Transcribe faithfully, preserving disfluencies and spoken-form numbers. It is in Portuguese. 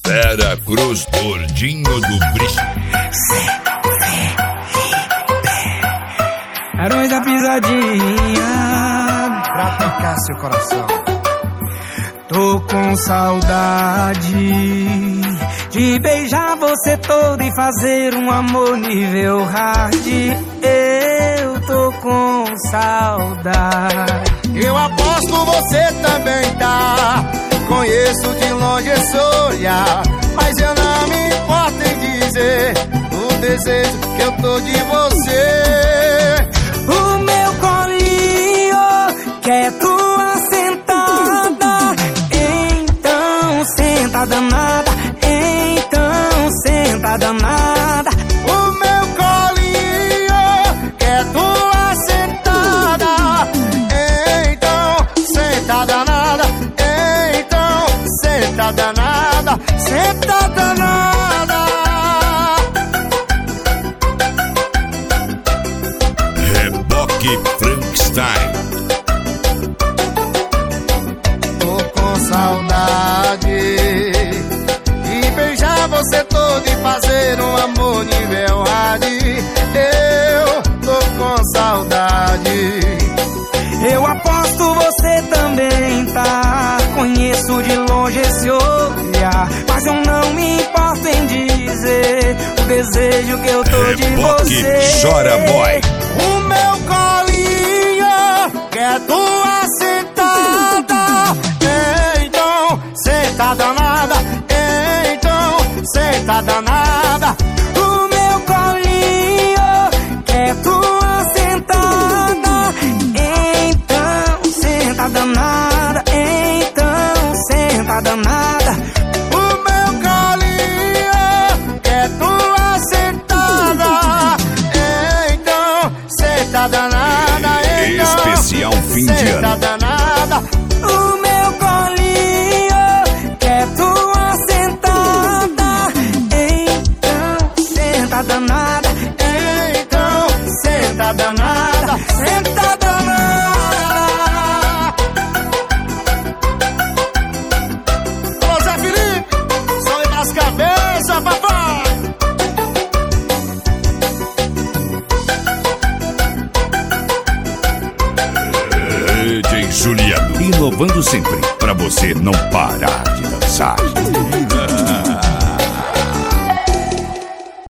Vera Cruz, gordinho do Brice. Barões da pisadinha pra tocar seu coração. Tô com saudade de beijar você todo e fazer um amor nível hard. Eu tô com saudade. Eu aposto você também tá. Conheço de longe esse olhar, mas eu não me importo em dizer o desejo que eu tô de você. O meu colinho quer tua sentada. Então senta danada. Então senta danada. O meu colinho quer tua sentada. Então senta danada. Então senta danada. Senta danada. Reboque Frankenstein. Tô com saudade de beijar você todo e fazer um amor nível hard. Eu tô com saudade. Eu aposto você também tá. Conheço de longe esse olhar, mas eu não me importo em dizer o desejo que eu tô de Reboque você. Chora Boy. O meu colinho quer tua sentada. Então senta danada. Então senta danada. O meu colinho quer tua sentada. Então senta danada. Então senta danada. O meu colinho quer tua sentada. Então senta danada. Então Especial fim de senta ano. danada. O meu colinho quer tua sentada. Então senta danada. Então senta danada. Senta danada. Ô Zé Felipe, som das cabeças, papai. D J Juliano. Inovando sempre, pra você não parar de dançar.